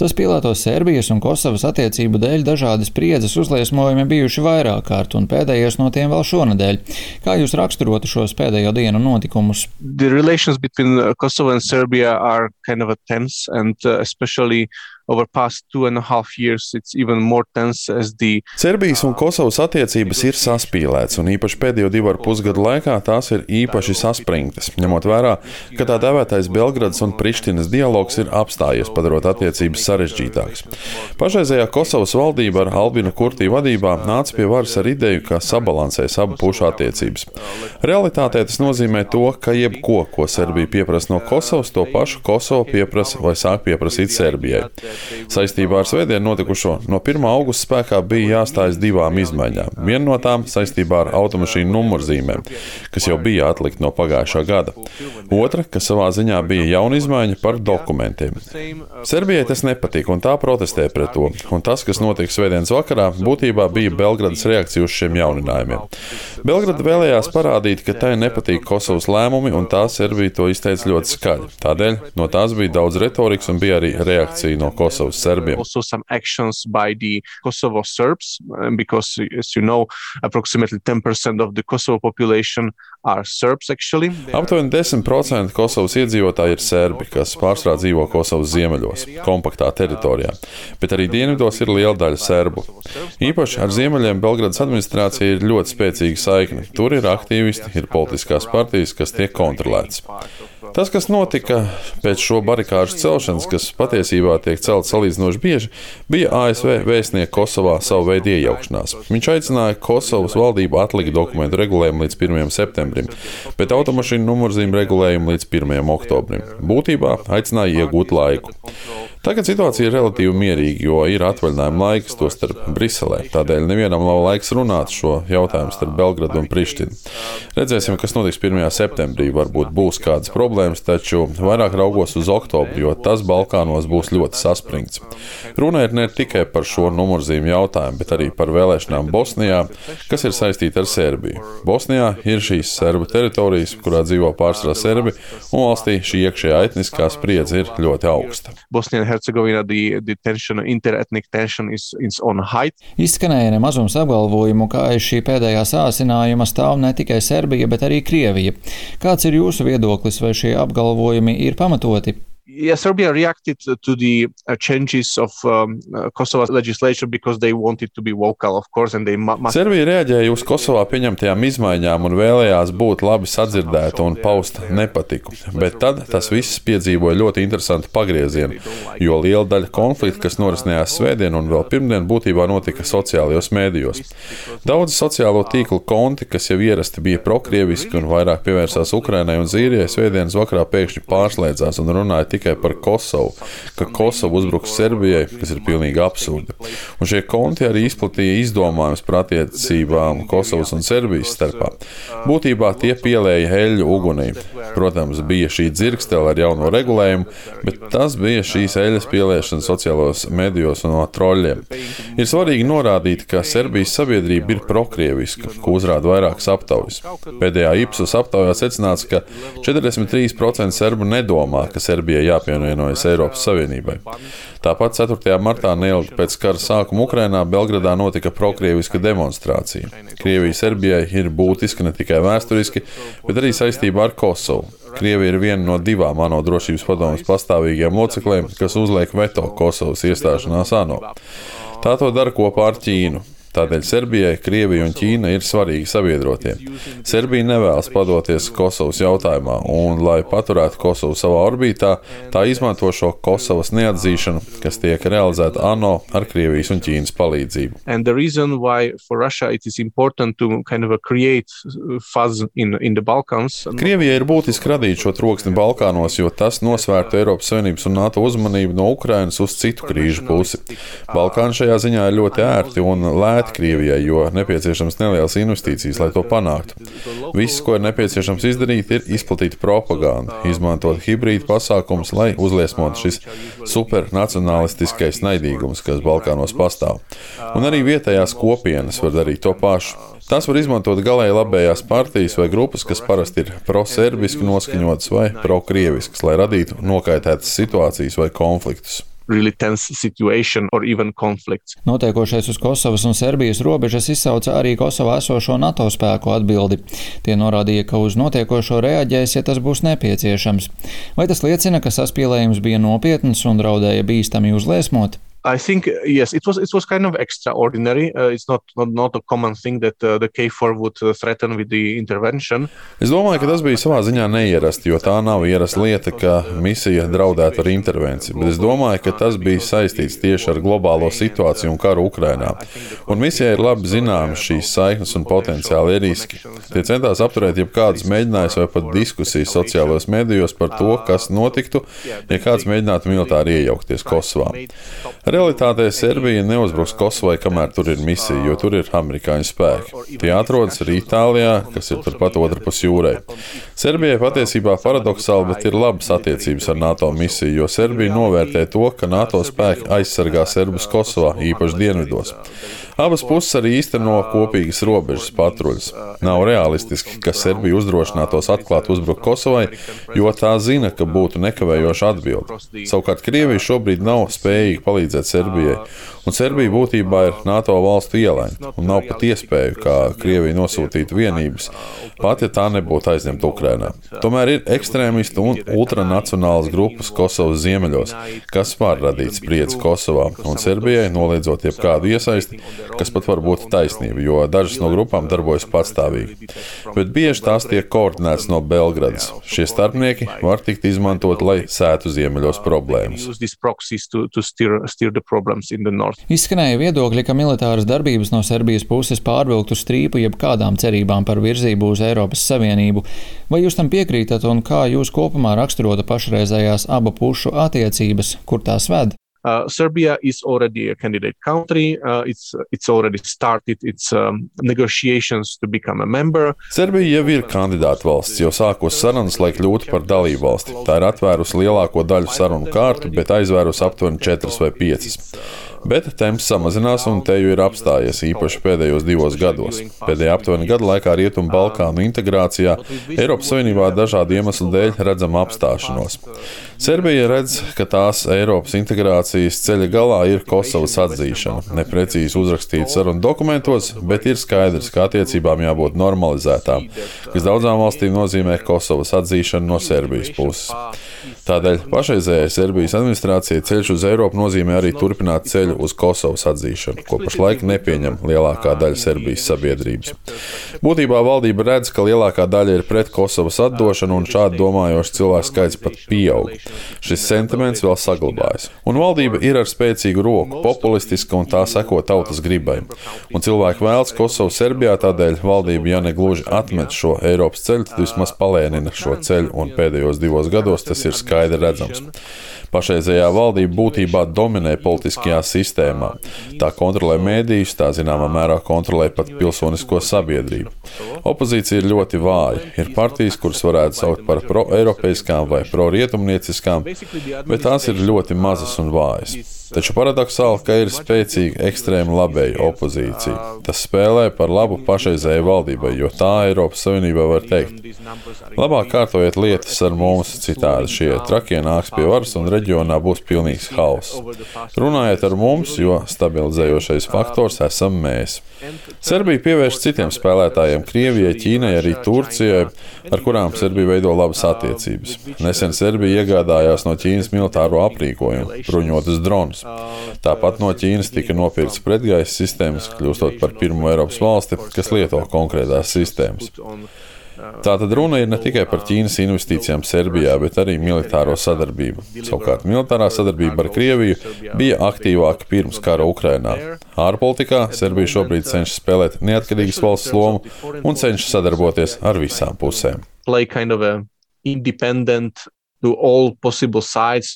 Saspīlēto Serbijas un Kosovas attiecību dēļ dažādi spriedzes uzliesmojumi bijuši vairāk kārt, un pēdējais no tiem vēl šonedēļ. Kā jūs raksturotu šos pēdējo dienu notikumus? The relations between Kosovo and Serbia are kind of tense, and especially over past 2.5 years, it's even more tense as the... Serbijas un Kosovas attiecības ir saspīlētas, un īpaši pēdējo 2,5 gadu laikā tās ir īpaši saspringtas, ņemot vērā, ka tā dēvētais Belgradas un Prištinas dialogs ir apstājies, padarot attiecības sarežģītākas. Pašreizējā Kosovas valdība ar Albinu Kurtī vadībā nāca pie varas ar ideju, ka sabalansēs abu pušu attiecības. Realitātē tas nozīmē to, ka jebko, ko Serbija pieprasa no Kosovas, to pašu Kosova pieprasa vai sāk pieprasīt Serbijai. Saistībā ar svētdien notikušo no 1. augusta spēkā bija jāstājas 2 izmaiņām. Viena no tām saistībā ar automašīnu numurzīmēm, kas jau bija atlikta no pagājušā gada. Otra, kas savā ziņā bija jauna izmaiņa par dokumentiem. Serbijai tas nepatika, un tā protestē pret to. Un tas, kas notika svētdienas vakarā, būtībā bija Belgradas reakcija uz šiem jauninājumiem. Belgrada vēlējās parādīt, ka tai nepatīk Kosovas lēmumi, un tā Serbija to izteica ļoti skaļi. Tādēļ no tās bija daudz retorikas un bija arī reakcija no Kosovas serbiem. Also some actions by the Kosovo Serbs, because, as you know, approximately 10% of the Kosovo population are Serbs, actually. Aptuveni 10% Kosovas iedzīvotāji ir serbi, kas pārsvarā dzīvo Kosovas ziemeļos, kompaktā teritorijā, bet arī dienvidos ir liela daļa serbu. Īpaši ar ziemeļiem Belgradas administrācija ir ļoti spēcīga saikne. Tur ir aktīvisti, ir politiskās partijas, kas tiek kontrolētas. Tas, kas notika pēc šo barikāžu celšanas, kas patiesībā tiek celt salīdzinoši bieži, bija ASV vēstnieka Kosovā savu veidu iejaukšanās. Viņš aicināja Kosovas valdību atlikt dokumentu regulējumu līdz 1. septembrim, bet automašīnu numurzīmu regulējumu līdz 1. oktobrim. Būtībā aicināja iegūt laiku. Tagad situācija ir relatīvi mierīga, jo ir atvaļinājuma laiks, tostarp Briselē. Tādēļ nevienam nav laiks runāt šo jautājumu starp Belgradu un Prištinu. Redzēsim, kas notiks 1. septembrī. Varbūt būs kādas problēmas, taču vairāk raugos uz oktobri, jo tas Balkānos būs ļoti saspringts. Runa ir ne tikai par šo numurzīmu jautājumu, bet arī par vēlēšanām Bosnijā, kas ir saistīta ar Serbiju. Bosnijā ir šīs serbu teritorijas, kurā dzīvo pārsvarā serbi, un valstī šī iekšējā etniskā spriedze ir ļoti augsta. Bosnia-Hercegovina, the tension, interethnic tension is on height. Izskanēja nemazums apgalvojumu, ka aiz šī pēdējā sāsinājuma stāv ne tikai Serbija, bet arī Krievija. Kāds ir jūsu viedoklis, vai šie apgalvojumi ir pamatoti? Yeah, Serbia reacted to the changes of Kosova's legislation because they wanted to be vocal, of course, and they must... Serbija reaģēja uz Kosovā pieņemtajām izmaiņām un vēlējās būt labi sadzirdēta un paust nepatiku. Bet tad tas viss piedzīvoja ļoti interesantu pagriezienu, jo liela daļa konflikta, kas norisinājās svētdien un vēl pirmdien, būtībā notika sociālajos mēdījos. Daudzi sociālo tīklu konti, kas jau ierasti bija prokrieviski un vairāk pievērsās Ukrainai un Zīrijai, svētdienas vakarā pēkšņi pārslēdzās un runāja tikai par Kosovu, ka Kosova uzbruks Serbijai, kas ir pilnīgi absurdi. Un šie konti arī izplatīja izdomājumus par attiecībām Kosovas un Serbijas starpā. Būtībā tie pielēja eļļu ugunī. Protams, bija šī dzirkstele ar jauno regulējumu, bet tas bija šīs eļļas pieliešana sociālos medijos un no troļļiem. Ir svarīgi norādīt, ka Serbijas sabiedrība ir prokrieviska, ko uzrāda vairākas aptaujas. Pēdējā Ipsos aptaujā secināts, ka 43% serbu nedomā, ka Serbijai jāpievienojas Eiropas Savienībai. Tāpat 4. martā neilgi pēc kara sākuma Ukrainā Belgradā notika prokrieviska demonstrācija. Krievija Serbijai ir būtiska ne tikai vēsturiski, bet arī saistībā ar Kosovu. Krievija ir viena no 2 ANO drošības padomes pastāvīgiem locekļiem, kas uzliek veto Kosovas iestāšanās ANO. Tā to dara kopā ar Ķīnu. Tādēļ Serbijai, Krievija un Ķīna ir svarīgi sabiedrotie. Serbija nevēlas padoties Kosovas jautājumā, un, lai paturētu Kosovu savā orbītā, tā izmanto šo Kosovas neatzīšanu, kas tiek realizēta ANO ar Krievijas un Ķīnas palīdzību. And the reason why for Russia it is important to kind of create fuzz in the Balkans. Krievijai ir būtiski radīt šo troksni Balkānos, jo tas nosvērtu Eiropas Savienības un NATO uzmanību no Ukrainas uz citu krīžu pusi. Balkāni šajā ziņā ir ļoti ērti un lēti Krievijai, jo nepieciešams nelielas investīcijas, lai to panāktu. Viss, ko ir nepieciešams izdarīt, ir izplatīt propagandu, izmantot hibrīdu pasākumus, lai uzliesmotu šis supernacionalistiskais naidīgums, kas Balkānos pastāv. Un arī vietējās kopienas var darīt to pašu. Tas var izmantot galēji labējās partijas vai grupas, kas parasti ir proserbiski noskaņotas vai prokrieviskas, lai radītu nokaitētas situācijas vai konfliktus. really tense situation or even conflicts. Notiekošais uz Kosovas un Serbijas robežas izsauca arī Kosovā esošo NATO spēku atbildi. Tie norādīja, ka uz notiekošo reaģēs, ja tas būs nepieciešams. Vai tas liecina, ka saspīlējums bija nopietns un draudēja bīstami uzliesmot? I think yes, it was kind of extraordinary. It's not a common thing that the KFOR would threaten with the intervention. Es domāju, ka tas bija savā ziņā neierasti, jo tā nav ierasta lieta, ka misija draudētu ar intervenciju. Bet es domāju, ka tas bija saistīts tieši ar globālo situāciju un karu Ukrainā. Un misijai ir labi zināmas šīs saiknes un potenciāli riski. Tie centās apturēt jebkādus mēģinājumus vai pat diskusijas sociālajos medijos par to, kas notiktu, ja kāds mēģinātu militāri iejaukties Kosovā. Realitātē Serbija neuzbruks Kosovai, kamēr tur ir misija, jo tur ir amerikāņu spēki. Tie atrodas arī Itālijā, kas ir turpat otrpus jūrai. Serbijai patiesībā paradoksāli, bet ir labas attiecības ar NATO misiju, jo Serbija novērtē to, ka NATO spēki aizsargā serbus Kosovā, īpaši dienvidos. Abas puses arī īsteno kopīgas robežas patruļas. Nav realistiski, ka Serbija uzdrošinātos atklāt uzbrukt Kosovai, jo tā zina, ka būtu nekavējoša atbilde. Savukārt Krievija šobrīd nav spējīga palīdzēt Serbijai, un Serbija būtībā ir NATO valstu ielaņa, un nav pat iespēju, kā Krievija nosūtītu vienības, pat ja tā nebūtu aizņemta Ukrainā. Tomēr ir ekstrēmistu un ultranacionālas grupas Kosovas ziemeļos, kas var radīt spriedzi Kosovā, un Serbijai noliedzot jebkādu iesaisti, kas pat var būt taisnība, jo dažas no grupām darbojas patstāvīgi. Bet bieži tās tiek koordinētas no Belgradas. Šie starpnieki var tikt izmantot, lai sētu ziemeļos problēmas. Izskanēja viedokļi, ka militāras darbības no Serbijas puses pārvilktu strīpu jebkādām cerībām par virzību uz Eiropas Savienību. Vai jūs tam piekrītat un kā jūs kopumā raksturotu pašreizējās abu pušu attiecības, kur tās ved? Serbia is already a candidate country. It's already started its negotiations to become a member. Serbija jau ir kandidāta valsts, jau sākos sarunas, lai kļūtu par dalību valsti. Tā ir atvērusi lielāko daļu sarunu kārtu, bet aizvērusi aptuveni 4 vai 5. Bet temps samazinās un te jau ir apstājies īpaši pēdējos 2 gados. Pēdējā aptuveni gada laikā Rietumu Balkānu integrācijā Eiropas Savienībā dažādu iemeslu dēļ redzam apstāšanos. Serbija redz, ka tās Eiropas integrācijas ceļa galā ir Kosovas atzīšana. Neprecīzi uzrakstīts sarunu dokumentos, bet ir skaidrs, ka attiecībām jābūt normalizētām, kas daudzām valstīm nozīmē Kosovas atzīšanu no Serbijas puses. Tādēļ pašreizējai Serbijas administrācijai ceļš uz Eiropu nozīmē arī turpināt ceļu uz Kosovas atzīšanu, ko pašlaik nepieņem lielākā daļa Serbijas sabiedrības. Būtībā valdība redz, ka lielākā daļa ir pret Kosovas atdošanu un šādi domājoši cilvēku skaits pat pieaug. Šis sentiments vēl saglabājas. Un valdība ir ar spēcīgu roku, populistiska un tā seko tautas gribai. Un cilvēki vēlas Kosovu Serbijā, tādēļ valdība, ja ne gluži atmet šo Eiropas ceļu, tad vismaz palēnina šo ceļu un pēdējos 2 gados tas ir skaidri redzams. Pašreizējā valdība būtībā dominē politiskajā sistēmā. Tā kontrolē mēdījus, tā zināmā mērā kontrolē pat pilsonisko sabiedrību. Opozīcija ir ļoti vāja. Ir partijas, kuras varētu saukt par pro-eiropeiskām vai pro-rietumnieciskām, bet tās ir ļoti mazas un vājas. Taču paradoksāli, ka ir spēcīga ekstrēma labēja opozīcija. Tas spēlē par labu pašreizējai valdībai, jo tā Eiropas Savienībā var teikt: labāk kārtojiet lietas ar mums, citādi šie trakie nāks pie varas un reģionā būs pilnīgs hauss. Runājiet ar mums, jo stabilizējošais faktors esam mēs. Serbija pievērš citiem spēlētājiem - Krievijai, Ķīnai, arī Turcijai, ar kurām Serbija veido labas attiecības. Nesen Serbija iegādājās no Ķīnas militāro aprīkojumu, bruņotas dronus. Tāpat no Ķīnas tika nopirktas pretgaisa sistēmas, kļūstot par pirmo Eiropas valsti, kas lieto konkrētās sistēmas. Tātad runa ir ne tikai par Ķīnas investīcijām Serbijā, bet arī militāro sadarbību. Savukārt militārā sadarbība ar Krieviju bija aktīvāka pirms kara Ukrainā. Ārpolitikā Serbija šobrīd cenšas spēlēt neatkarīgas valsts lomu un cenšas sadarboties ar visām pusēm. Play kind of a independent to all possible sides